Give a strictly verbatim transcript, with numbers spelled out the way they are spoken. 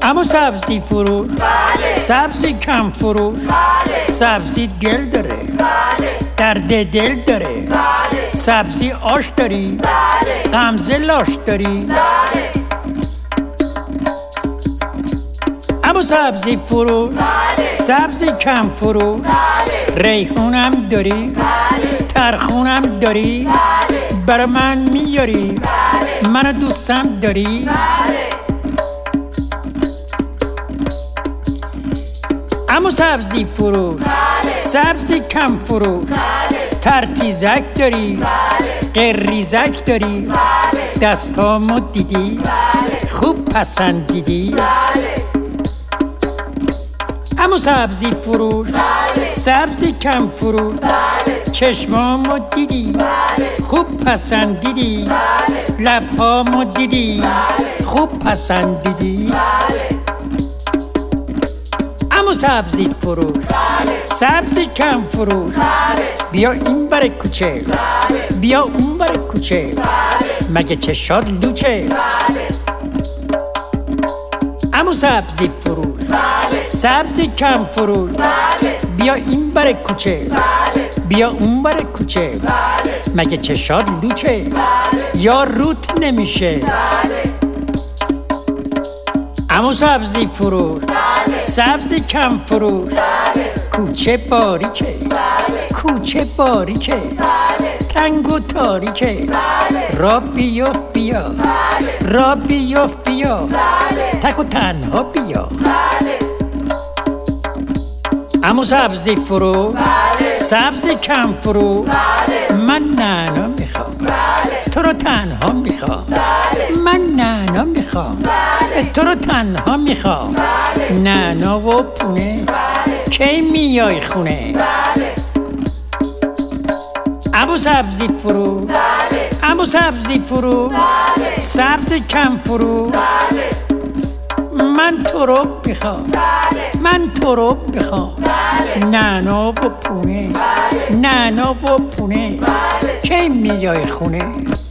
اما سبزی فروش، بله. سبزی کم فروش، بله. سبزی گل داره، بله. درد دل داره، بله. سبزی آش داری، بله. غمزه لاش داری. بله. اما سبزی فروش، بله. سبزی کم فروش، بله. ریحونم داری، بله. ترخونم داری، بله. برا من میاری، بله. منو دوستم داری. بله. اما سبزی فروش، بله. سبزی کم فروش، بله. ترتیزک داری، بله. قریزک داری، بله. دستامو دیدی، بله. خوب پسندیدی. بله. اما سبزی فروش، بله. سبزی کم فروش، بله. چشمامو دیدی، بله. خوب پسندیدی، بله. لبهامو دیدی، بله. خوب پسندیدی. بله. اما سبزی فروش، بله. سبزی کم فروش، بله. بیا این بر کوچه، بله. بیا اون بر کوچه، بله. مگه چشات لوچه. بله. اما سبزی فروش، بله. سبزی کم فروش، بله. بیا این بر کوچه، بله. بیا اون بر کوچه، بله. مگه چشات لوچه. بله. یا روت نمیشه. بله. اما سبزی فروش، بله. سبزی کم فروش، بله. کوچه باریکه، بله. کوچه باریکه، بله. تنگ و تاریکه، بله. را بیفت بیا، بله. را بیفت بیا، بله. تک و تنها بیا. بله. اما سبزی فروش، بله. سبزی کم فروش، بله. من نعنا میخوام، بله. تو رو تنها میخوام. بله. من نعنا میخوام، بله. تو رو تنها میخوام. بله. نعنا و پونه، بله. کی میای خونه. بله. اما سبزی فروش، بله. اما سبزی فروش، بله. سبزی کم فروش، بله. من تو رو میخوام، بله. من تو رو میخوام. بله. نعنا و پونه، بله. نعنا و پونه، بله. کی میای خونه.